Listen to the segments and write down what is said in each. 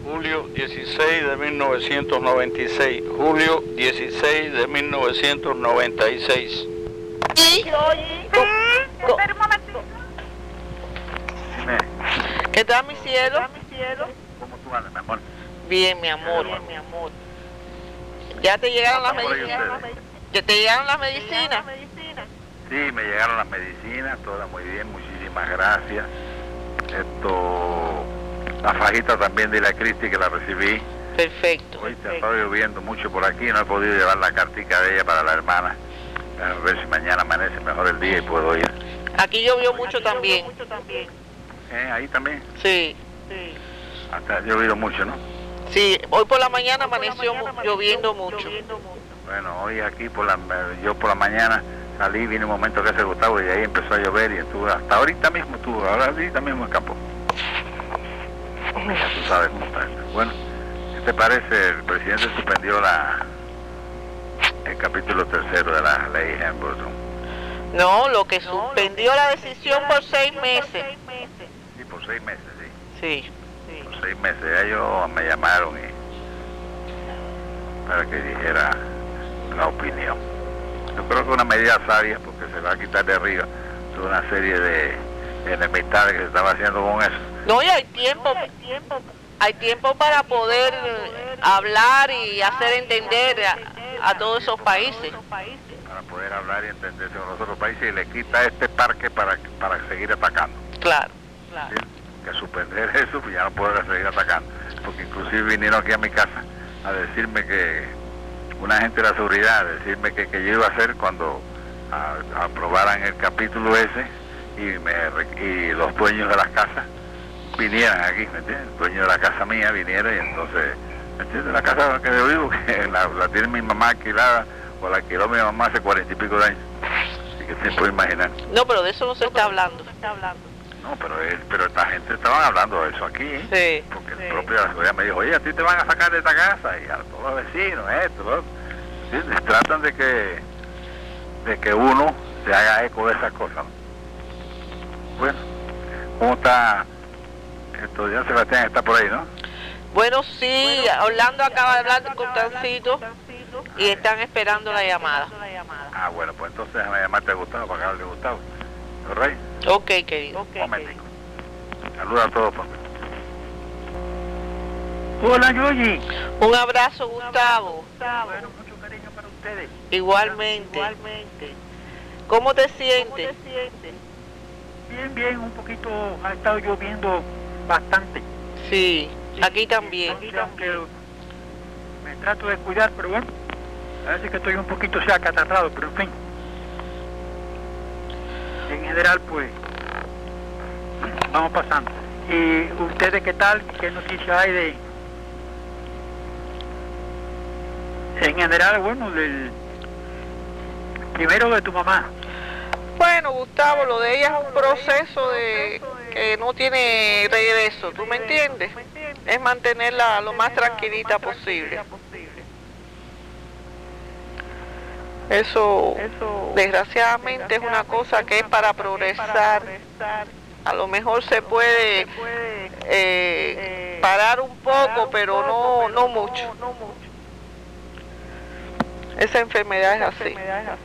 julio 16 de 1996. Julio 16 de 1996. ¿Y? Espera un momentito. Dime, ¿Qué tal, mi cielo? ¿cómo tú andas, mi amor? Bien, mi amor. ¿Ya te llegaron las ¿Cómo por ahí medicinas? ustedes? ¿Ya te llegaron las medicinas? Sí, me llegaron las medicinas, todas muy bien, muchísimas gracias. La fajita también de la Cristi que la recibí. Perfecto. Hoy te ha estado lloviendo mucho por aquí, no he podido llevar la cartica de ella para la hermana. A ver si mañana amanece mejor el día y puedo ir. Aquí llovió mucho también. Ahí también, Sí. hasta ha llovido mucho, ¿no? Sí, hoy por la mañana amaneció lloviendo mucho. Bueno, hoy aquí yo por la mañana salí, vine un momento que hace Gustavo y ahí empezó a llover y estuve hasta ahorita mismo ahorita mismo escapó. Ya tú sabes cómo está esto. Bueno, ¿qué te parece? El presidente suspendió el capítulo 3 de la ley Hamilton. No, lo que suspendió la decisión por 6 meses. Sí, por 6 meses, sí. Sí. Por 6 meses. Ya ellos me llamaron para que dijera la opinión. Yo creo que es una medida sabia porque se va a quitar de arriba toda una serie de enemistades que se estaba haciendo con eso. No, y hay tiempo para poder hablar y hacer entender a todos esos países. Para poder hablar y entenderse con los otros países y le quita este parque para seguir atacando. Claro. ¿Sí? Que suspender eso, pues ya no puedo seguir atacando. Porque inclusive vinieron aquí a mi casa a decirme que una gente de la seguridad, decirme que yo iba a hacer cuando aprobaran el capítulo ese y los dueños de las casas vinieran aquí, ¿me entiendes? El dueño de la casa mía viniera y entonces, ¿me entiendes? La casa que yo vivo, que la tiene mi mamá alquilada, o la alquiló mi mamá hace 40 y pico de años. Así que se puede imaginar. No, pero de eso no se está hablando. No, pero esta gente estaban hablando de eso aquí, Sí. porque el propio de la seguridad me dijo, oye, a ti te van a sacar de esta casa, y a todos los vecinos, esto, lo otro. ¿Entiendes? Tratan de que uno se haga eco de esas cosas, ¿no? Bueno, ¿cómo está? Ya Sebastián está por ahí, ¿no? Bueno, sí, Orlando acaba de hablar con Tancito y están esperando la llamada. Ah, bueno, pues entonces déjame llamarte a Gustavo para que hable de Gustavo. ¿Correcto? Ok, querido. Un momentico. Saluda a todos, por favor. Hola, Yoyi. Un abrazo, Gustavo. Bueno, mucho cariño para ustedes. Igualmente. ¿Cómo te sientes? Bien, un poquito, ha estado lloviendo bastante. Sí, aquí también. Aunque me trato de cuidar, pero bueno, parece que estoy un poquito acatarrado, pero en fin. En general, pues, vamos pasando. ¿Y ustedes qué tal? ¿Qué noticias hay de...? En general, bueno, primero de tu mamá. Bueno, Gustavo, lo de ella es un proceso de que no tiene regreso, ¿tú me entiendes? Es mantenerla lo más tranquilita posible. Eso, desgraciadamente, es una cosa que es para progresar. A lo mejor se puede parar un poco, pero no mucho. Esa enfermedad es así.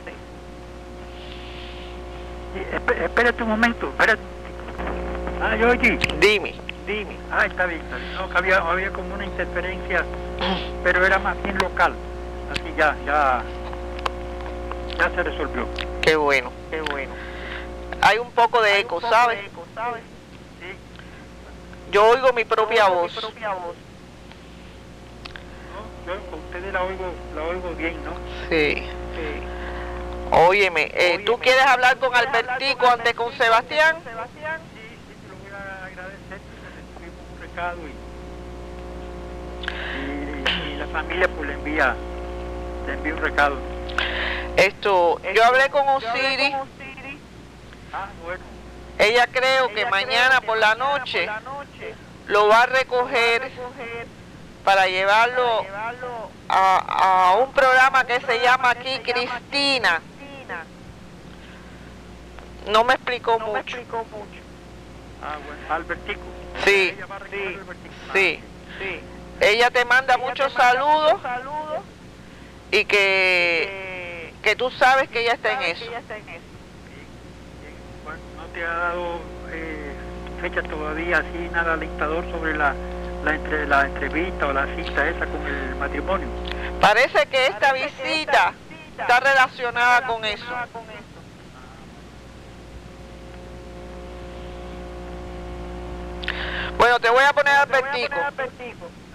Espérate un momento, espérate. Yoyi. Dime. Está bien. No, que había como una interferencia, pero era más bien local. Así ya se resolvió. Qué bueno. Hay un poco de eco, ¿sabes? Sí. Yo oigo mi propia voz. No, yo con ustedes la oigo bien, ¿no? Sí. Óyeme, ¿tú quieres hablar con Albertico antes con Sebastián? Sí, te lo voy a agradecer porque recibimos un recado y la familia pues le envía un recado. Yo hablé con Osiris. Bueno. Ella creo que mañana por la noche lo va a recoger para llevarlo a un programa que se llama aquí Cristina. No me explicó mucho. Bueno, Albertico. Sí, Ella va a recoger Albertico. sí. Ella te manda muchos saludos y que tú sabes que ella está en eso. Bueno, no te ha dado fecha todavía así nada alentador sobre la entrevista o la cita esa con el matrimonio. Parece que esta visita está relacionada con eso. Bueno, te voy a poner Albertico. Ah, está bien.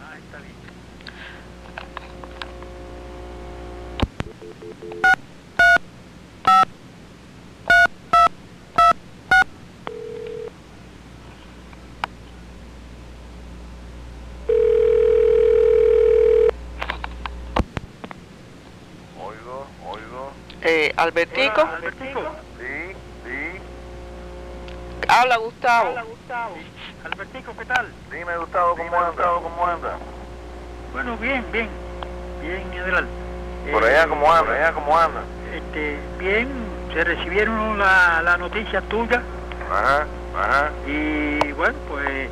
Oigo. Albertico, Hola, Albertico. Sí. habla Gustavo. Albertico, ¿qué tal? Dime, Gustavo, ¿cómo anda? Bueno, bien, General. Por allá, ¿cómo anda? Bien, se recibieron la noticia tuya Ajá. y bueno, pues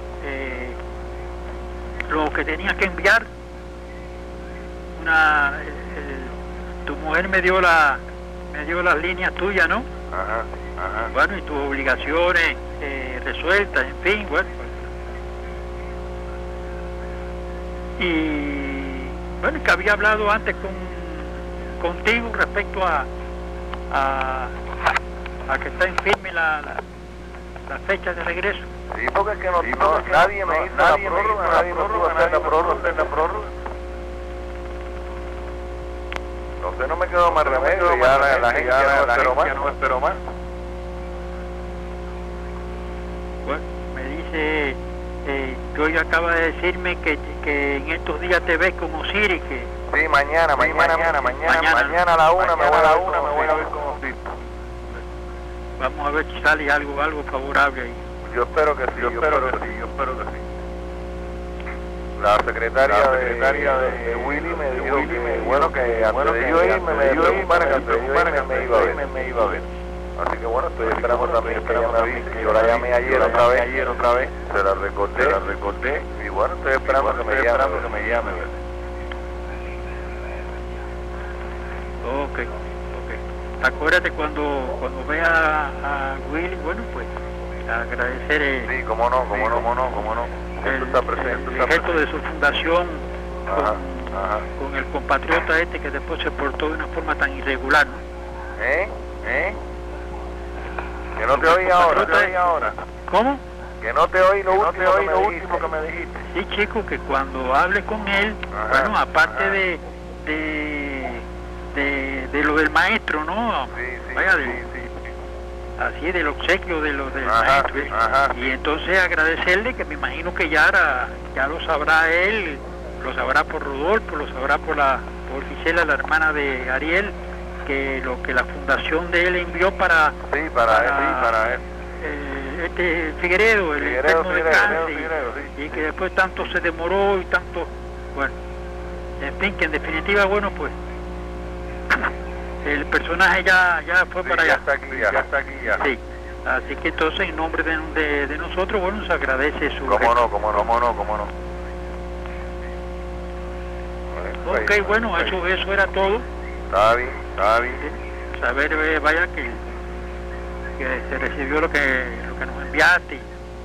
lo que tenías que enviar, tu mujer me dio las líneas tuyas, ¿no? Ajá. Bueno, y tus obligaciones resueltas, en fin, bueno. Y bueno, que había hablado antes contigo respecto a que está en firme la fecha de regreso. Sí, porque es que nadie me hizo la prórroga, nadie me pudo hacer la prórroga. Entonces no me quedó más remedio, ya la gente ya no esperó más. Bueno, me dice que hoy acaba de decirme que en estos días te ves como Siri, que Sí, mañana a la 1 me voy a ver con Siri. vamos a ver si sale algo favorable ahí. Yo espero que sí, yo espero que sí. La secretaria de Willy me dijo que antes de yo irme me iba a ver. Así que bueno, estoy esperando también que ella me avise. Yo la llamé ayer otra vez, se la recordé y bueno, estoy esperando que me llame. Ok. Acuérdate cuando vea a Willy, bueno, pues agradecer Sí, cómo no. el gesto de su fundación con el compatriota que después se portó de una forma tan irregular, ¿no? Que no te oí ahora. ¿Cómo? Que no te oí lo último que me dijiste. Sí, chico, que cuando hable con él, bueno, aparte de lo del maestro, ¿no? Sí. Vaya, así del obsequio del maestro. Y entonces agradecerle, que me imagino que ya lo sabrá él, lo sabrá por Rodolfo, lo sabrá por Gisela, la hermana de Ariel, que lo que la fundación de él envió para él. Figueredo, el enfermo de cáncer, y que después tanto se demoró y tanto, bueno, en fin, que en definitiva, bueno, pues el personaje ya fue para allá. Ya está aquí. Sí, así que entonces en nombre de nosotros, bueno, se agradece su... Cómo no. Ok, bueno, eso era todo. Está bien. Saber, vaya, que se recibió lo que nos enviaste.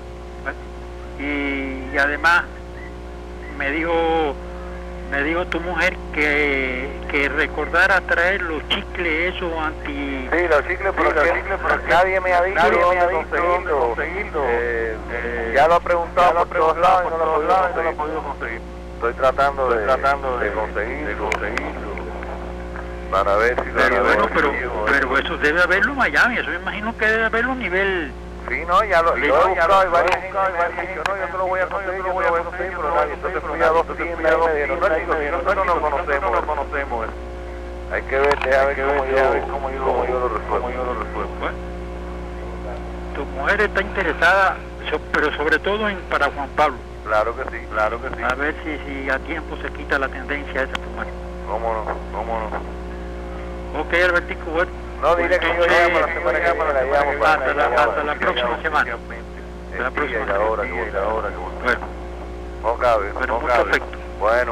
Y además me dijo tu mujer que recordara traer los chicles esos anti... Sí, los chicles, pero nadie me ha dicho dónde conseguirlo. Ya lo he preguntado por todos lados y no lo he podido conseguir. Estoy tratando de conseguirlo. Para ver si pero eso debe haberlo en Miami, eso me imagino que debe haberlo a nivel... Sí, no, ya lo he buscado y varias gente me han dicho, no, yo te lo voy a conseguir, pero nadie. Entonces fui a 2 tiendas y me dijeron, no, nosotros no conocemos eso. Hay que ver, cómo yo lo resuelvo. Bueno, tu mujer está interesada, pero sobre todo para Juan Pablo. Claro que sí. A ver si a tiempo se quita la tendencia esa tu mujer. Cómo no. Ok, Albertico, bueno. No, dile que yo llamo la semana que viene, la llamo hasta la próxima semana. La próxima semana. Bueno. Pero mucho afecto. Bueno.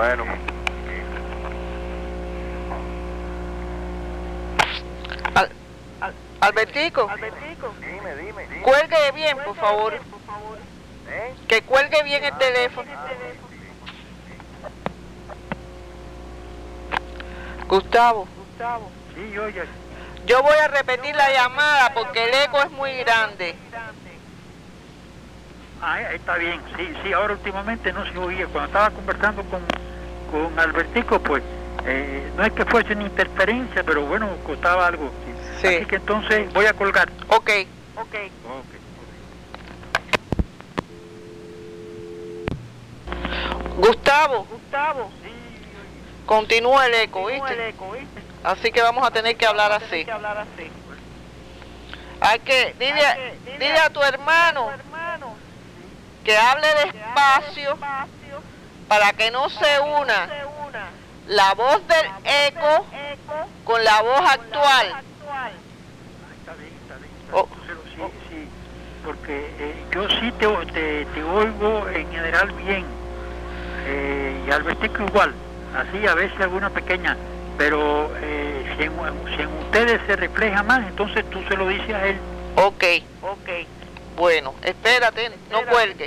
Albertico, Dime. cuelgue bien, por favor. Que cuelgue bien el teléfono. Gustavo, Sí, oye. yo voy a repetir la llamada porque el eco es muy grande. Ah, está bien, sí, ahora últimamente no se oía. Cuando estaba conversando con Albertico, pues, no es que fuese una interferencia, pero bueno, costaba algo. Sí. Así que entonces voy a colgar. Ok. Gustavo, continúa el eco, ¿viste? Así que vamos a tener que hablar así. Hay que, dile a tu hermano que hable despacio para que no se una la voz del eco con la voz actual. Está bien. Oh. Sí, porque yo sí te oigo en general bien, y Albertico igual, así a veces alguna pequeña, pero si en ustedes se refleja más, entonces tú se lo dices a él. Ok. Bueno, espérate, no cuelgues.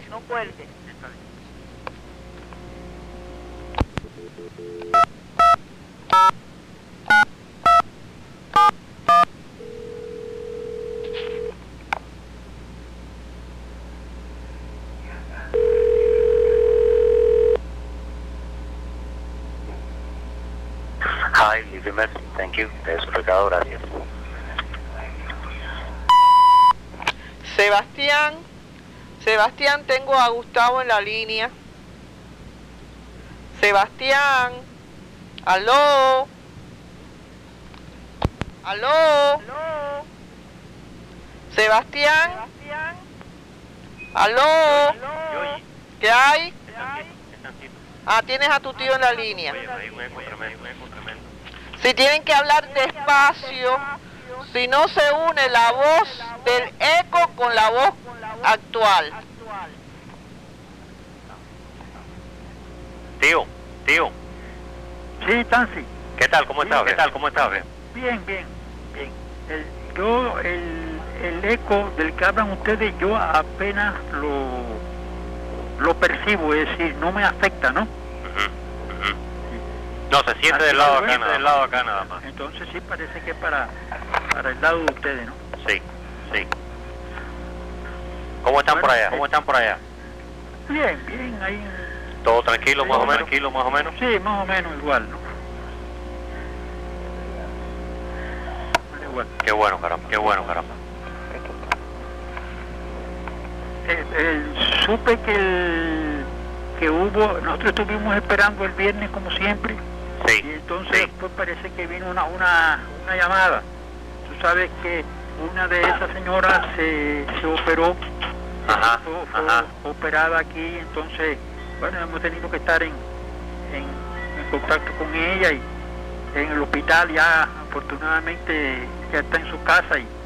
Hi, leave a message. Thank you. Te he explicado, gracias. Sebastián, tengo a Gustavo en la línea. Sebastián, aló. Sebastián, aló. ¿Qué hay? Ah, tienes a tu tío en la línea. Si tienen que hablar despacio, si no se une la voz del eco con la voz actual. Tío. Sí, Tansi. ¿Qué tal? ¿Cómo estás? Bien. El eco del que hablan ustedes, yo apenas lo percibo, es decir, no me afecta, ¿no? No, se siente del lado acá nada más. Entonces sí parece que es para el lado de ustedes, ¿no? Sí. ¿Cómo están por allá? Bien, ahí. ¿Todo tranquilo, más o menos? Sí, más o menos igual, ¿no? Igual. Qué bueno, caramba. Supe que hubo, nosotros estuvimos esperando el viernes como siempre. Sí. Y entonces después parece que vino una llamada. Tú sabes que una de esas señoras se operó. Fue operada aquí, entonces, bueno, hemos tenido que estar en contacto con ella, y en el hospital ya, afortunadamente, ya está en su casa y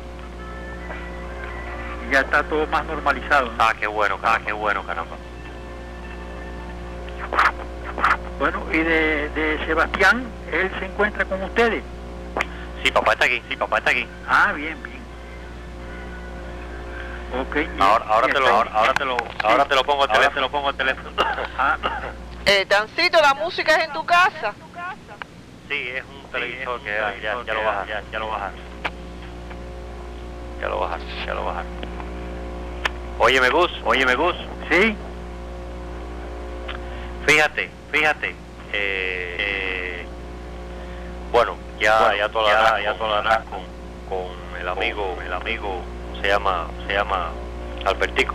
ya está todo más normalizado, ¿no? Qué bueno, caramba. Bueno, y de Sebastián, él se encuentra con ustedes. Sí, papá está aquí. Ah, bien. Okay. Ahora te lo pongo al teléfono. Tancito, ¿la música es en tu casa? Sí, es un televisor que ya lo bajas. Óyeme, Gus. Sí. Fíjate. Bueno, ya toda la con el amigo, se llama Albertico.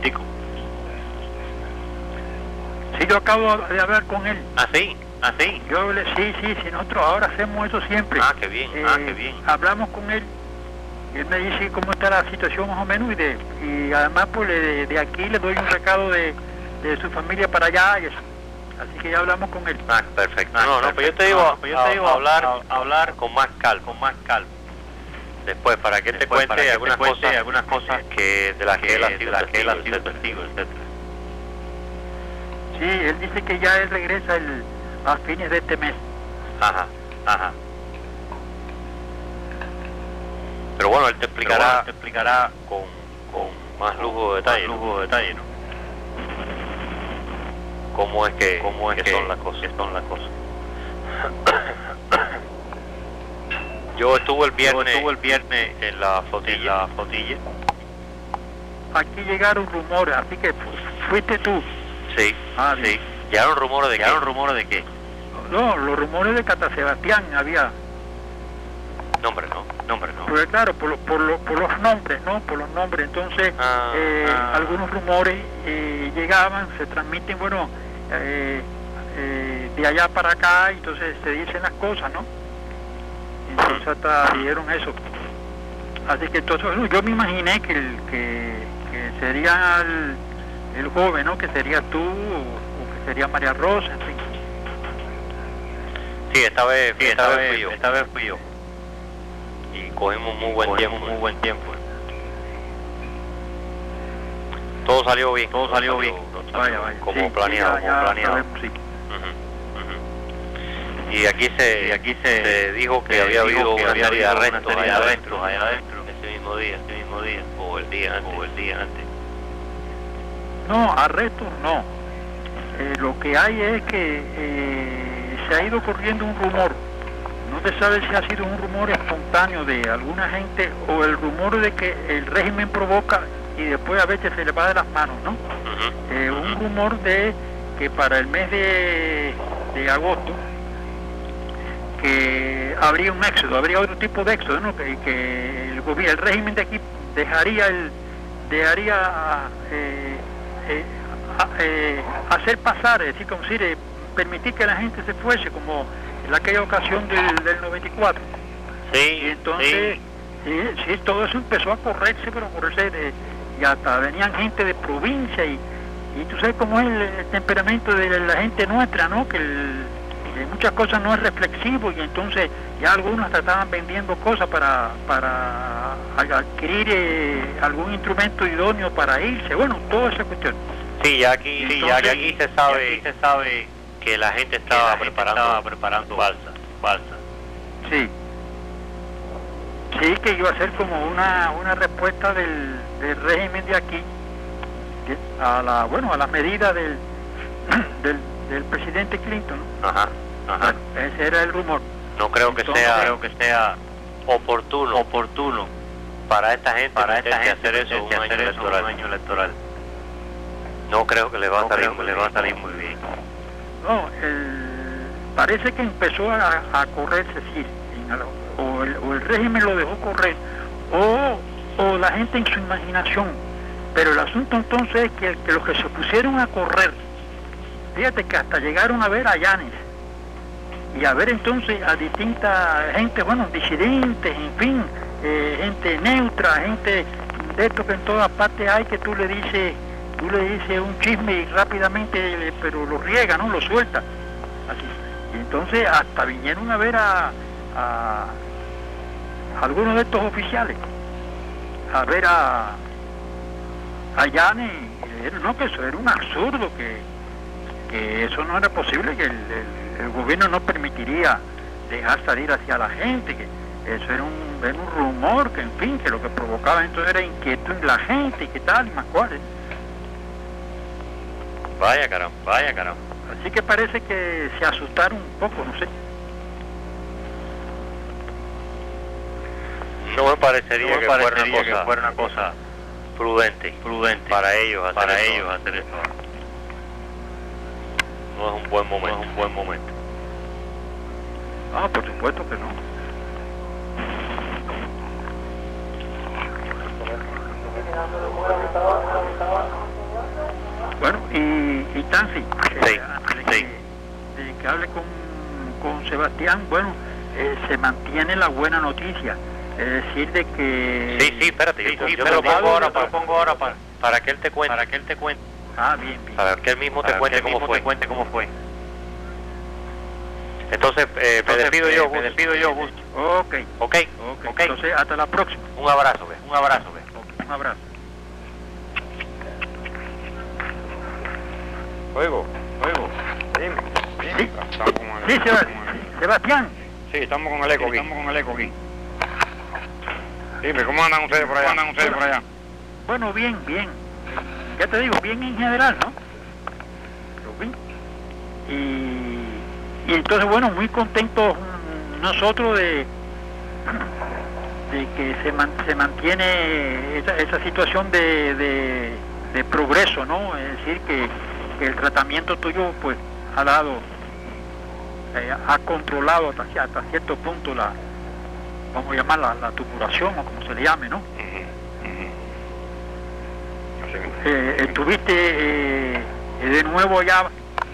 Sí, yo acabo de hablar con él. ¿Ah, sí? Sí, nosotros ahora hacemos eso siempre. Qué bien. Hablamos con él, y él me dice cómo está la situación más o menos, y además pues de aquí le doy un recado de su familia para allá y eso. Así que ya hablamos con él. Perfecto. Pues yo te digo hablar con más calma. Después, para que te cuente algunas cosas que de las que él ha sido testigo, etc. Sí, él dice que ya él regresa a fines de este mes. Ajá. Pero bueno, él te explicará con más lujo de detalle, ¿no? ¿Cómo es que son las cosas? Yo estuve el viernes en la flotilla. Aquí llegaron rumores, así que fuiste tú. Sí, sí. ¿Llegaron rumores de qué? No, los rumores de Cata Sebastián había. Nombre no. Porque claro, por los nombres, ¿no? Por los nombres. Entonces, algunos rumores llegaban, se transmiten, bueno, de allá para acá, entonces se dicen las cosas, ¿no? Entonces hasta dijeron eso. Así que entonces, yo me imaginé que sería el joven, ¿no? Que sería tú o que sería María Rosa, en fin. Sí, esta vez fui yo. Y cogimos muy buen tiempo. Todo salió bien. Vaya. Como sí, planeado. Sabemos, sí. Y aquí se dijo que había habido una serie de arrestos allá adentro ese mismo día o el día antes. No, arrestos no. Lo que hay es que se ha ido corriendo un rumor. No se sabe si ha sido un rumor espontáneo de alguna gente o el rumor de que el régimen provoca y después a veces se le va de las manos, ¿no? Un rumor de que para el mes de agosto que habría un éxodo, habría otro tipo de éxodo, ¿no? Que el régimen de aquí dejaría hacer pasar, es decir, como si permitir que la gente se fuese, como en aquella ocasión del 94. Sí, y entonces, sí, todo eso empezó a correrse, y hasta venían gente de provincia, y tú sabes cómo es el temperamento de la gente nuestra, ¿no? Que muchas cosas no es reflexivo, y entonces ya algunos hasta estaban vendiendo cosas para adquirir algún instrumento idóneo para irse, bueno, toda esa cuestión. Sí, ya aquí se sabe que la gente estaba preparando balsa. Sí, que iba a ser como una respuesta del régimen de aquí a la medida del presidente Clinton, ¿no? Ajá. Ese era el rumor. No creo que sea oportuno para esta gente hacer eso en un año electoral. No creo que le va a salir muy bien. No, parece que empezó a correrse, sí, o el régimen lo dejó correr, o la gente en su imaginación. Pero el asunto entonces es que los que se pusieron a correr, fíjate que hasta llegaron a ver a Yanes, y a ver entonces a distinta gente, bueno, disidentes, en fin, gente neutra, gente de esto que en todas partes hay, que tú le dices un chisme y rápidamente, pero lo riega, ¿no? Lo suelta. Así. Y entonces hasta vinieron a ver a algunos de estos oficiales, a ver a Yanes, no, que eso era un absurdo, que eso no era posible, que el gobierno no permitiría dejar salir hacia la gente, que eso era un rumor, que en fin, que lo que provocaba entonces era inquietud en la gente, y que tal, y más cuáles. Vaya caramba. Así que parece que se asustaron un poco, no sé. No me parecería que fuera una cosa prudente para ellos hacer esto. No es un buen momento. No, por supuesto que no. Bueno, y Tansi, de que hable con Sebastián, bueno, se mantiene la buena noticia, es decir, de que... Sí, espérate, yo te lo pongo ahora para que él te cuente. Ah, bien. Para que él mismo te cuente cómo fue. Entonces, me despido yo, Augusto. Ok. Entonces, hasta la próxima. Un abrazo. Un abrazo. Luego. Sí, Estamos con el, sí, Sebastián. Sí, estamos con el eco aquí. Dime, ¿cómo andan ustedes por allá? Bueno, bien. Ya te digo, bien en general, ¿no? Pero bien. Y entonces, bueno, muy contentos nosotros de que se mantiene esa situación de progreso, ¿no? Es decir, que el tratamiento tuyo, pues, ha dado, ha controlado hasta cierto punto vamos a llamarla la tubulación, o como se le llame, ¿no? Estuviste de nuevo ya.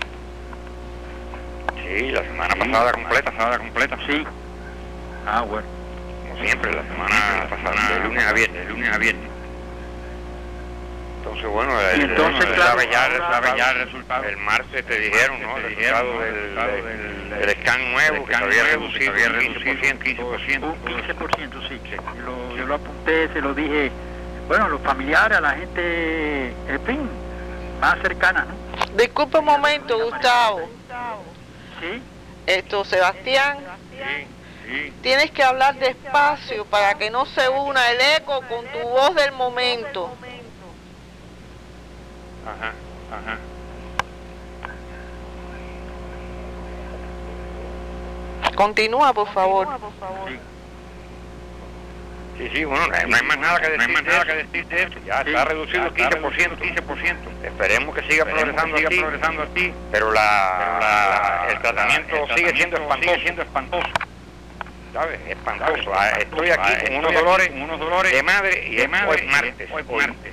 Sí, la semana pasada completa. Sí. Ah, bueno. Como siempre, la semana pasada, de lunes a viernes. Entonces, bueno, sabe ya el resultado. El martes te dijeron, ¿no? El resultado del scan nuevo, que se había reducido un 15%. Un 15%, sí. Yo lo apunté, se lo dije, bueno, a los familiares, a la gente, en fin, más cercana, ¿no? Disculpe un momento, Gustavo. Sí. Sebastián. Sí. Tienes que hablar despacio para que no se una el eco con tu voz del momento. Ajá. Continúa, por favor. Sí, bueno, no hay más nada que decir de eso. Ya está reducido el 15%. Esperemos que siga progresando así, pero el tratamiento sigue siendo espantoso. ¿Sabes? Espantoso. Estoy aquí con unos dolores de madre y hoy es martes.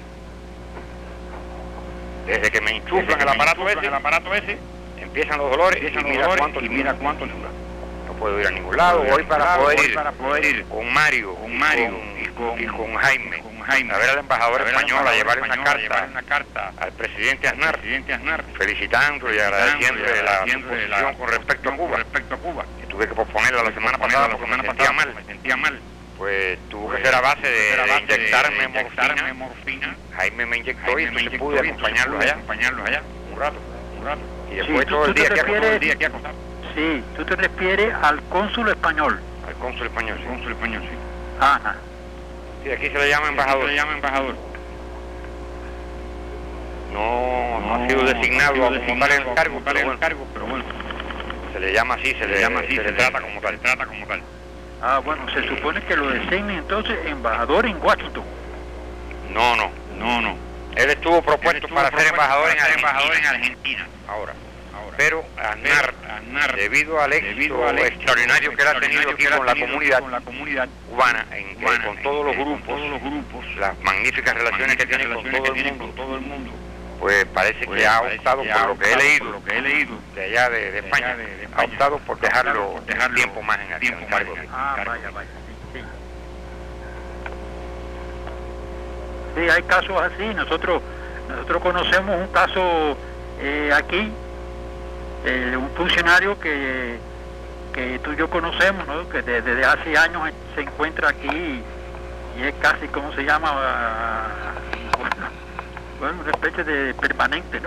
Desde que me enchufan el aparato ese, empiezan los dolores y mira cuánto dura. No puedo ir a ningún lado, voy para poder ir con Mario y con Jaime a ver al embajador español, a llevarle una carta al presidente Aznar, felicitándolo y agradeciéndole la posición con respecto a Cuba. Que tuve que posponerla la semana pasada porque me sentía mal. Pues tuvo que ser a base de inyectarme morfina. Jaime me inyectó y entonces pude acompañarlos allá un rato. Y después todo el día aquí acostado. Sí, tú te refieres al cónsul español. Al cónsul español, sí. Ajá. Sí, aquí se le llama embajador. No ha sido designado a ocupar el cargo, pero bueno. Se le llama así, se le trata como tal. Ah, bueno, se supone que lo designen entonces embajador en Washington. No. Él estuvo propuesto para ser embajador en Argentina. Ahora. Pero Aznar, debido al éxito extraordinario que él ha tenido aquí con la comunidad cubana, con todos los grupos, las magníficas relaciones que tiene con todo el mundo, pues parece que ha optado por lo que he leído de allá de España, ha optado por dejarlo un tiempo más en el cargo. Vaya, sí. Sí, hay casos así. Nosotros conocemos un caso aquí, un funcionario que tú y yo conocemos, ¿no? Que desde hace años se encuentra aquí y es casi, ¿cómo se llama? Bueno, una especie de permanente, ¿no?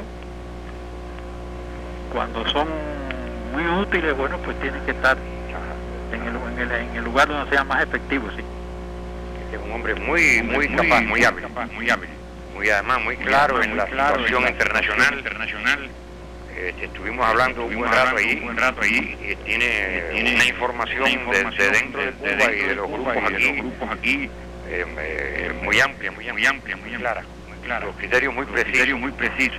Cuando son muy útiles, bueno, pues tienen que estar en el lugar donde sea más efectivo, sí. Es un hombre muy capaz, muy hábil. Además muy claro en la situación internacional. Estuvimos hablando un buen rato ahí y tiene una información de dentro de Cuba y de los grupos aquí muy amplia, muy clara. Los criterios muy precisos.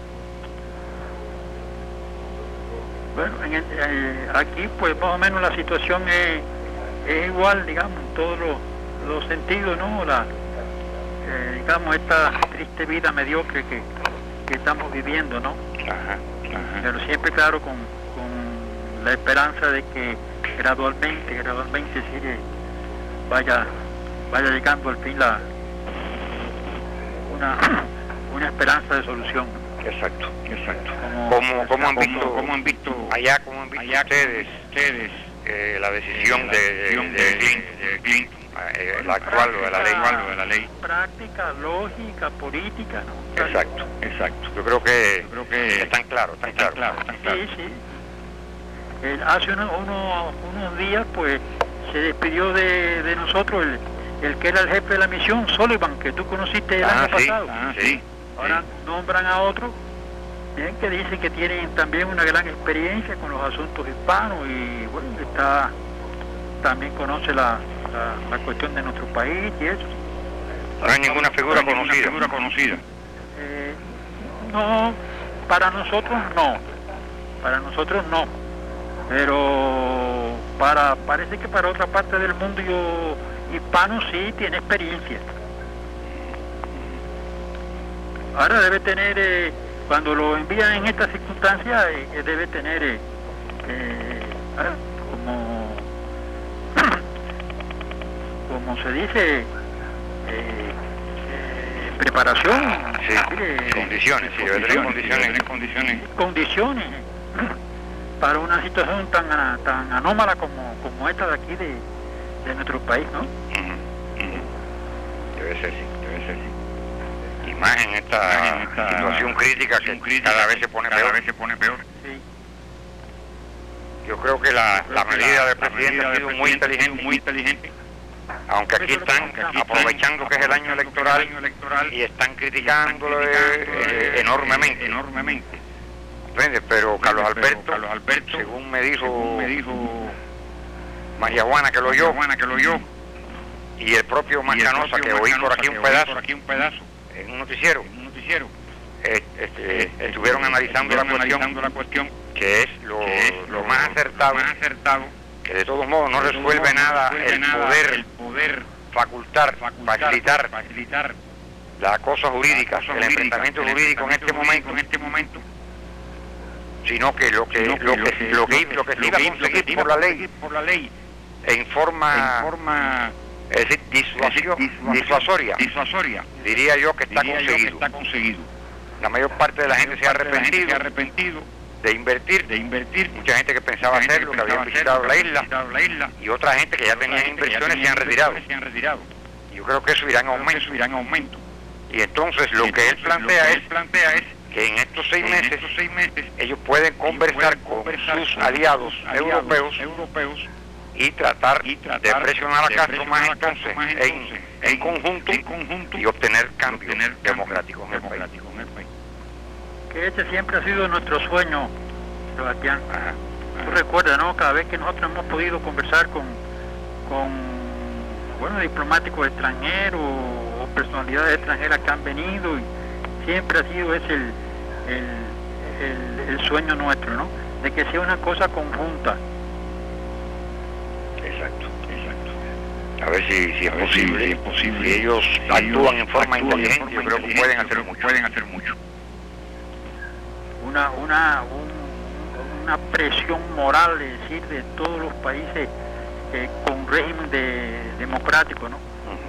Bueno, aquí pues más o menos la situación es igual, digamos, en todos los sentidos, ¿no? Digamos, esta triste vida mediocre que estamos viviendo, ¿no? Ajá. Pero siempre, claro, con la esperanza de que gradualmente sí vaya llegando al fin una esperanza de solución. Exacto. ¿Cómo han visto ustedes la decisión de Clinton, la actual de la ley? Práctica, lógica, política, ¿no? Exacto. Yo creo que están claros. Sí. Hace unos días, pues, se despidió de nosotros el que era el jefe de la misión, Sullivan, que tú conociste el año pasado. Ahora nombran a otro, bien, que dicen que tienen también una gran experiencia con los asuntos hispanos y, bueno, también conoce la cuestión de nuestro país y eso. No hay ninguna figura conocida. No, para nosotros no, pero parece que para otra parte del mundo hispano sí tiene experiencia. Ahora debe tener, cuando lo envían en estas circunstancias, debe tener como se dice, preparación, condiciones para una situación tan anómala como esta de aquí de nuestro país, ¿no? Debe ser sí. Y más en esta situación crítica que cada vez se pone peor. Sí. Yo creo que la medida del presidente ha sido muy inteligente. Aunque aquí están aprovechando que es el año electoral y están criticándolo enormemente. ¿Entiendes? Pero Carlos Alberto, según me dijo María Juana que lo oyó, y el propio Mascanosa, que oí por aquí un pedazo en un noticiero, estuvieron analizando la cuestión, que es lo más acertado, que de todos modos no resuelve nada el poder facilitar la cosa jurídica, el enfrentamiento jurídico en este momento, sino que lo que se iba a conseguir por la ley en forma es decir, disuasoria, diría yo que está conseguido. La mayor parte de la gente se ha arrepentido de invertir. Mucha gente que pensaba hacerlo, que habían visitado la isla, y otra gente que ya tenían inversiones se han retirado. Yo creo que eso irá en aumento. Y entonces lo que él plantea es que en estos 6 meses ellos pueden conversar con sus aliados europeos y tratar de presionar a Castro más entonces en conjunto y obtener cambios democráticos en el país. Que ese siempre ha sido nuestro sueño, Sebastián. Tú recuerdas, ¿no? Cada vez que nosotros hemos podido conversar con diplomáticos extranjeros o personalidades extranjeras que han venido, y siempre ha sido ese el sueño nuestro, ¿no? De que sea una cosa conjunta. Exacto. A ver si es posible. Si ellos actúan en forma inteligente, yo creo que pueden hacer mucho. Una presión moral, es decir, de todos los países con régimen democrático, ¿no?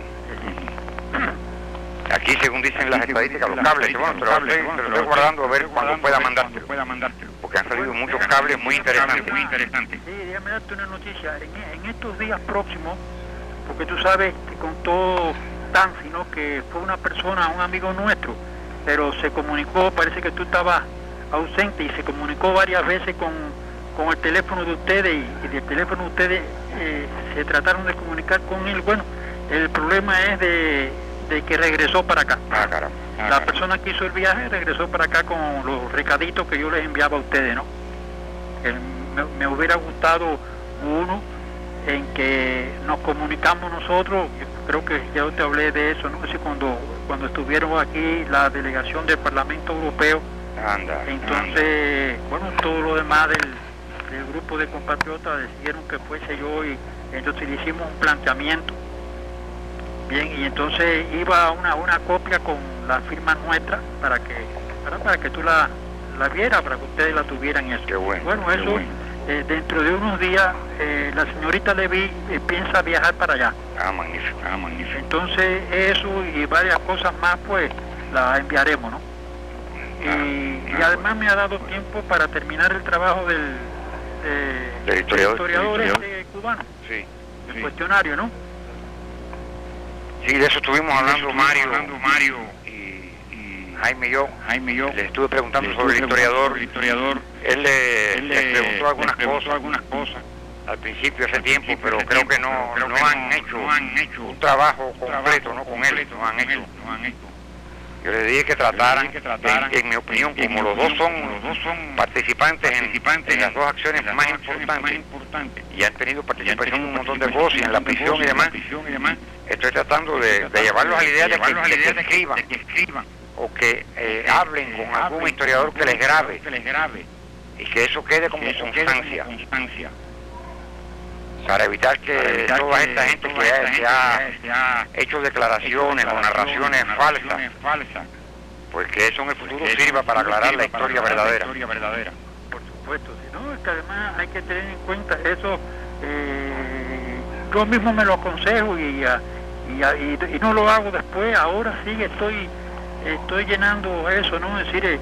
Aquí, según dicen las estadísticas, los cables, te lo estoy guardando a ver cuando pueda mandártelo, porque han salido muchos cables muy interesantes. Sí, déjame darte una noticia. En estos días próximos, porque tú sabes que con todo Tansi, ¿no? Que fue un amigo nuestro, pero se comunicó, parece que tú estabas ausente, y se comunicó varias veces con el teléfono de ustedes, y del teléfono de ustedes se trataron de comunicar con él. Bueno, el problema es de que regresó para acá. La persona que hizo el viaje regresó para acá con los recaditos que yo les enviaba a ustedes, ¿no? Me hubiera gustado uno en que nos comunicamos nosotros. Yo creo que ya te hablé de eso, ¿no? Así cuando estuvieron aquí la delegación del Parlamento Europeo. Entonces, bueno, todo lo demás del grupo de compatriotas decidieron que fuese yo, y entonces le hicimos un planteamiento. Bien, y entonces iba una copia con la firma nuestra para que tú la vieras, para que ustedes la tuvieran. Eso. Qué bueno. Bueno, eso dentro de unos días la señorita Levy piensa viajar para allá. Magnífico. Entonces eso y varias cosas más, pues las enviaremos, ¿no? Y además me ha dado tiempo para terminar el trabajo del historiador cubano, el cuestionario, ¿no? Sí, de eso estuvimos hablando Mario Jaime y yo, le estuve preguntando sobre el historiador. Él le preguntó algunas cosas al principio, hace tiempo, pero creo que no han hecho un trabajo completo, ¿no? Con él, no han hecho. Yo les dije que trataran, en mi opinión, como los dos son participantes en las dos acciones más importantes y han tenido participación en un montón de cosas, y en la prisión y demás, estoy tratando de llevarlos a la idea de que escriban o que hablen con algún historiador que les grabe y que eso quede como constancia, para evitar que toda esta gente que ha hecho declaraciones o narraciones falsas, pues que eso en el futuro sirva para aclarar la historia verdadera. Por supuesto, si no, es que además hay que tener en cuenta eso, yo mismo me lo aconsejo y no lo hago después, ahora sí estoy llenando eso, ¿no? Es decir,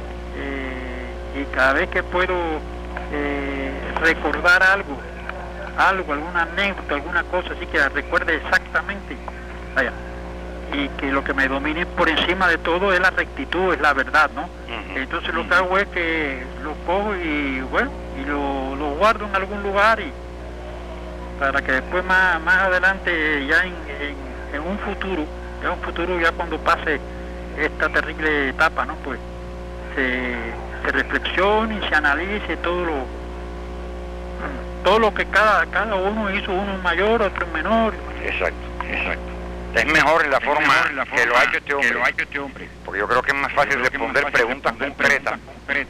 y cada vez que puedo recordar algo, alguna anécdota, alguna cosa así que recuerde exactamente, vaya, y que lo que me domine por encima de todo es la rectitud, es la verdad, ¿no? Entonces lo que hago es que lo cojo y bueno, y lo guardo en algún lugar, y para que después más adelante, ya en un futuro ya cuando pase esta terrible etapa, ¿no? Pues se reflexione y se analice todo lo que cada uno hizo, uno mayor, otro menor. Exacto. Es mejor en la forma que lo ha hecho este hombre, porque yo creo que es más fácil responder preguntas concretas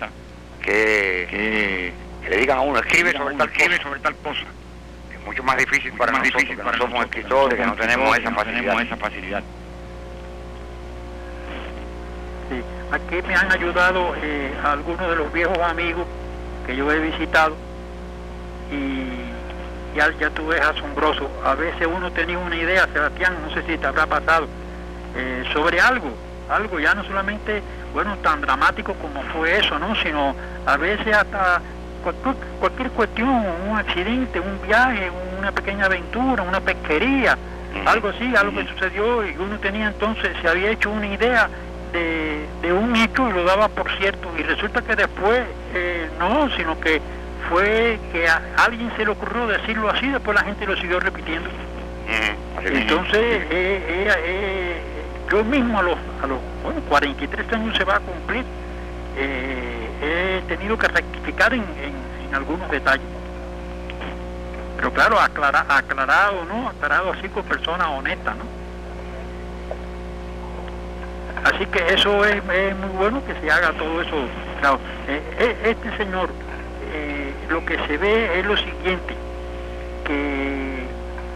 que le digan a uno, escribe sobre tal cosa. Es mucho más difícil para nosotros, que no somos escritores, que no tenemos esa facilidad. Sí, aquí me han ayudado algunos de los viejos amigos que yo he visitado, y ya tú ves asombroso. A veces uno tenía una idea, Sebastián, no sé si te habrá pasado, sobre algo ya no solamente, bueno, tan dramático como fue eso, ¿no? Sino a veces hasta cualquier cuestión, un accidente, un viaje, una pequeña aventura, una pesquería, algo así, algo que sucedió, y uno tenía entonces, se había hecho una idea de un hecho y lo daba por cierto, y resulta que después no, sino que fue que a alguien se le ocurrió decirlo así, después la gente lo siguió repitiendo. Entonces yo mismo a los 43 años se va a cumplir, he tenido que rectificar en algunos detalles, pero claro, aclarado así con personas honestas, ¿no? Así que eso es muy bueno que se haga todo eso. Claro, este señor, lo que se ve es lo siguiente, que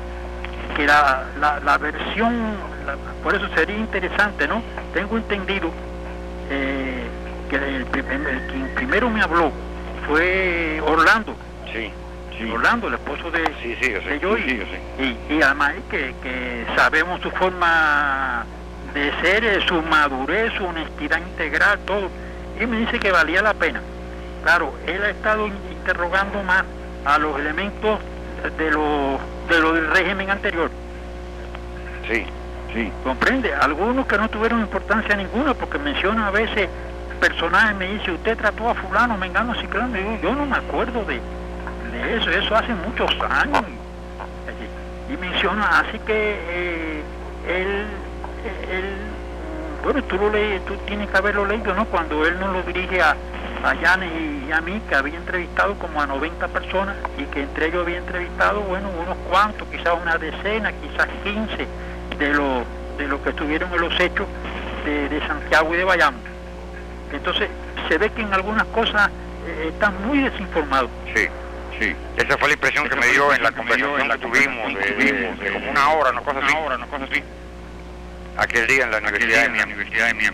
la versión, por eso sería interesante, ¿no? Tengo entendido que el quien primero me habló fue Orlando. Sí. Orlando, el esposo de Joy. Y además que sabemos su forma de ser, su madurez, su honestidad integral, todo. Y me dice que valía la pena. Claro, él ha estado interrogando más a los elementos de lo del régimen anterior. Sí. ¿Comprende? Algunos que no tuvieron importancia ninguna, porque menciona a veces personajes, me dice, usted trató a fulano, mengano, ciclano, y digo, yo no me acuerdo de eso hace muchos años. Y menciona, así que él bueno, tú tienes que haberlo leído, ¿no? Cuando él nos lo dirige a Yanes y a mí, que había entrevistado como a 90 personas, y que entre ellos había entrevistado, bueno, unos cuantos, quizás una decena, quizás 15 de los que estuvieron en los hechos de Santiago y de Bayamo. Entonces se ve que en algunas cosas están muy desinformados. Sí. Esa fue la impresión que me dio en la conversación que tuvimos de como una hora, una cosa así. Aquel día en la Universidad de Miami.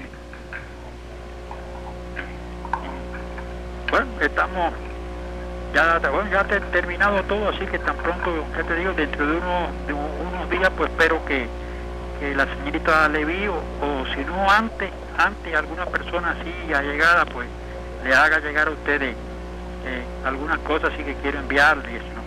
Bueno, estamos ya terminado todo, así que tan pronto, ¿qué te digo? Dentro de unos días, pues espero que la señorita Leví, o si no antes alguna persona así allegada, pues le haga llegar a ustedes algunas cosas así que quiero enviarles, ¿no?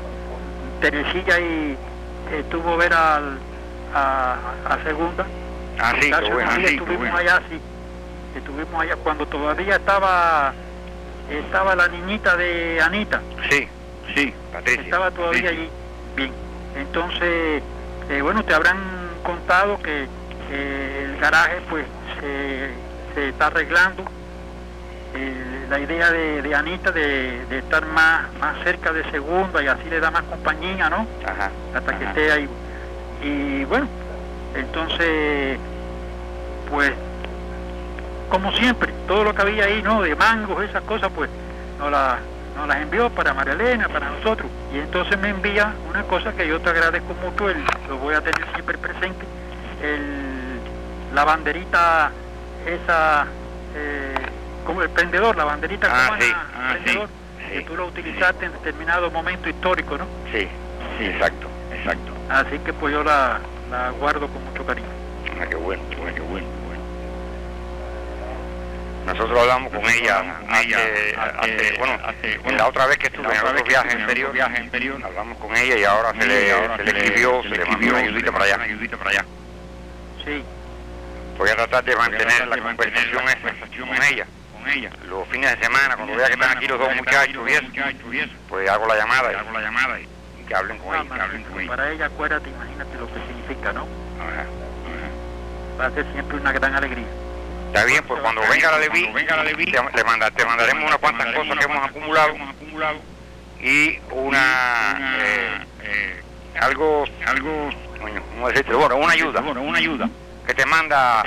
Teresilla y estuvo a ver a Segunda. Ah, sí, Hace qué bueno, unos días sí, qué estuvimos bueno. allá, sí. Estuvimos allá cuando todavía estaba la niñita de Anita. Sí, sí, Patricia. Estaba todavía Patricia. allí. Bien. Entonces, bueno, te habrán contado que el garaje pues se está arreglando. La idea de Anita de estar más cerca de Segunda y así le da más compañía, ¿no? Ajá. Hasta que Ajá. esté ahí. Y bueno, entonces, pues, como siempre, todo lo que había ahí, ¿no? De mangos, esas cosas, pues, nos las envió para María Elena, para nosotros. Y entonces me envía una cosa que yo te agradezco mucho, lo voy a tener siempre presente, la banderita esa, como el prendedor, la banderita cubana, sí, prendedor, sí, que sí, tú lo utilizaste en determinado momento histórico, ¿no? Sí, sí, exacto. Así que pues yo la guardo con mucho cariño. Ah, qué bueno. Nosotros hablamos con ella hace la otra vez que estuve en otro viaje anterior, hablamos con ella y ahora se le escribió, se le mandó una ayudita para allá. Sí. Voy a tratar de mantener la conversación con ella. Los fines de semana, cuando vea que están aquí los dos muchachos y eso, pues hago la llamada y que hablen con ella. Para ella, acuérdate, imagínate lo que significa, ¿no? Ajá. Va a ser siempre una gran alegría. Está bien, pues cuando venga la Leví, te mandaremos unas cuantas cosas que hemos acumulado y algo, coño, ¿cómo decirte? Bueno, una ayuda que te manda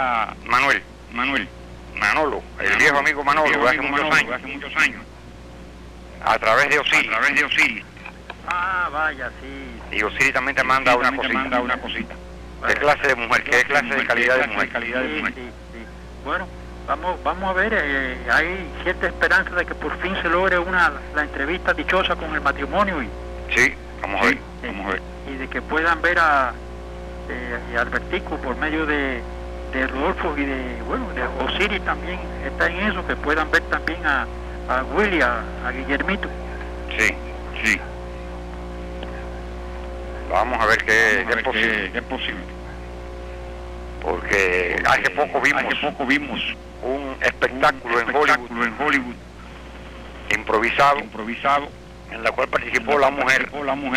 Manolo, el viejo amigo Manolo, de hace muchos años, a través de Osiris. Ah, vaya, sí. Y Osiris también te manda una cosita. ¿Qué clase de mujer? ¿Qué clase de calidad de mujer? Sí. Bueno, vamos a ver, hay cierta esperanza de que por fin se logre la entrevista dichosa con el matrimonio Sí, vamos a ver. y de que puedan ver a Albertico por medio de Rodolfo y de Osiris también está en eso, que puedan ver también a Willy, a Guillermito. Sí. Vamos a ver qué es posible. Porque hace poco vimos un espectáculo en Hollywood improvisado en la cual participó la mujer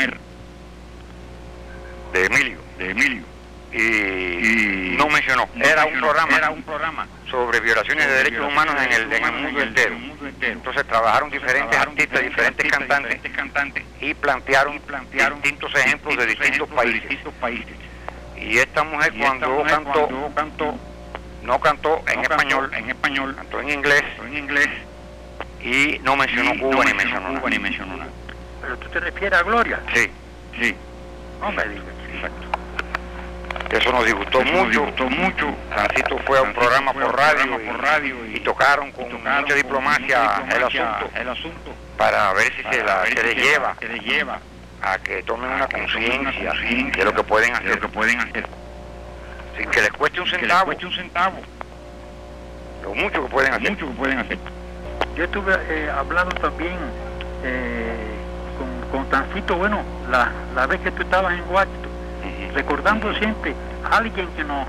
de Emilio y no mencionó, era un programa sobre violaciones de derechos humanos en el mundo entero. Entonces trabajaron diferentes artistas, diferentes cantantes y plantearon distintos ejemplos de distintos países. Y esta mujer cuando cantó, no cantó en español, cantó en inglés y no mencionó Cuba ni mencionó nada. ¿Pero tú te refieres a Gloria? Sí. No me digas. Exacto. Eso nos disgustó mucho. Francito fue a un programa por radio y tocaron con mucha diplomacia el asunto para ver si se les lleva a que tomen una conciencia de lo que pueden hacer, sin que les cueste un centavo, lo mucho que pueden hacer. Yo estuve hablando también con Tancito, bueno, la vez que tú estabas en Washington, recordando siempre a alguien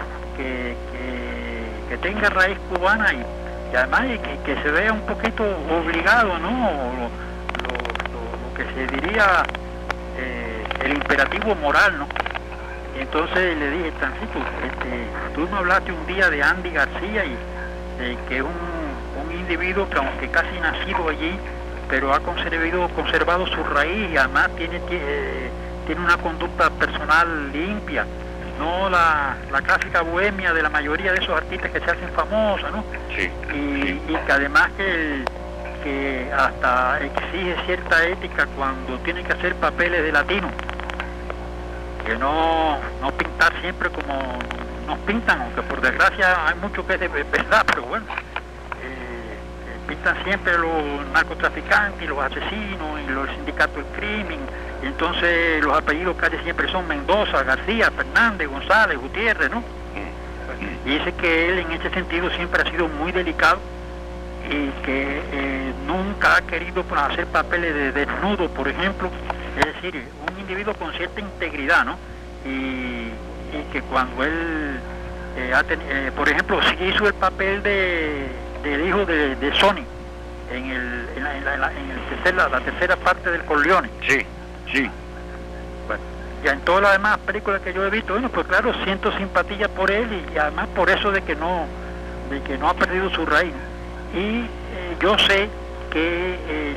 que tenga raíz cubana y además que se vea un poquito obligado, ¿no? Lo que se diría el imperativo moral, ¿no? Entonces le dije, Tancito, tú me hablaste un día de Andy García y que es un individuo que aunque casi nacido allí, pero ha conservado su raíz y además tiene una conducta personal limpia, no la clásica bohemia de la mayoría de esos artistas que se hacen famosos, ¿no? Sí. Y que además que hasta exige cierta ética cuando tiene que hacer papeles de latino, que no pintar siempre como nos pintan, aunque por desgracia hay mucho que es de verdad, pero bueno, pintan siempre los narcotraficantes, los asesinos y los sindicatos del crimen, y entonces los apellidos casi siempre son Mendoza, García, Fernández, González, Gutiérrez, ¿no? Y dice que él en ese sentido siempre ha sido muy delicado y que nunca ha querido hacer papeles de desnudo, por ejemplo, es decir, un individuo con cierta integridad, ¿no? Y que cuando él por ejemplo, sí hizo el papel del hijo de Sony en la tercera parte del Corleone. Sí, sí. Bueno, ya en todas las demás películas que yo he visto, bueno, pues claro, siento simpatía por él y además por eso de que no ha perdido su raíz. Y yo sé que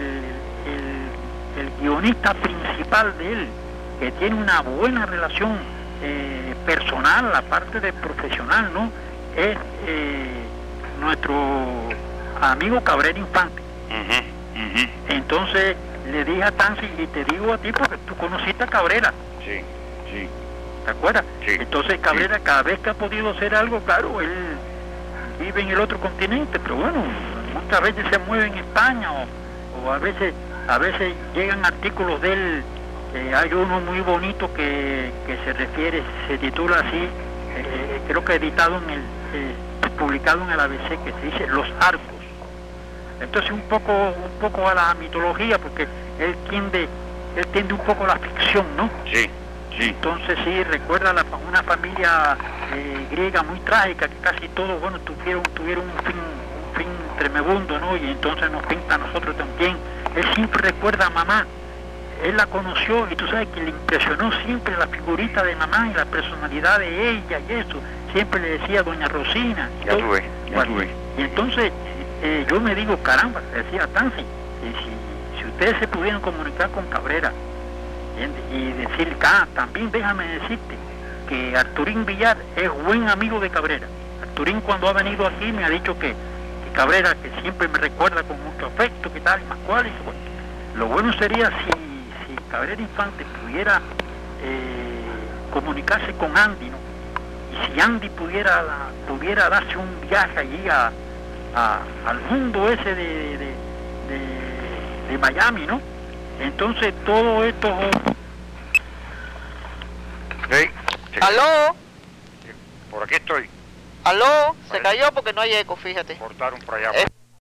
el guionista principal de él, que tiene una buena relación personal, aparte de profesional, ¿no? Es nuestro amigo Cabrera Infante. Entonces le dije a Tansi, y te digo a ti porque tú conociste a Cabrera. Sí, sí. ¿Te acuerdas? Sí. Entonces Cabrera, cada vez que ha podido hacer algo, claro, él vive en el otro continente, pero bueno, muchas veces se mueve en España o a veces llegan artículos de él. Hay uno muy bonito que se titula así, creo que editado publicado en el ABC, que se dice Los Arcos. Entonces un poco a la mitología, porque él tiende un poco a la ficción, ¿no? Sí, sí. Entonces sí, recuerda una familia griega muy trágica, que casi todos, bueno, tuvieron un fin tremebundo, ¿no? Y entonces nos pinta a nosotros también. Él siempre recuerda a mamá. Él la conoció y tú sabes que le impresionó siempre la figurita de mamá y la personalidad de ella y eso. Siempre le decía Doña Rosina. Ya tuve. Y entonces yo me digo, caramba, decía Tansi, si ustedes se pudieran comunicar con Cabrera y decirle, también déjame decirte que Arturín Villar es buen amigo de Cabrera. Arturín cuando ha venido aquí me ha dicho que Cabrera, que siempre me recuerda con mucho afecto, que tal y más cual. Y bueno, lo bueno sería si Cabrera Infante pudiera comunicarse con Andy, ¿no? Y si Andy pudiera darse un viaje allí al mundo ese de Miami, ¿no? Entonces todo esto... Sí. ¿Aló? Por aquí estoy. ¿Aló? Se cayó porque no hay eco, fíjate. Cortaron por allá.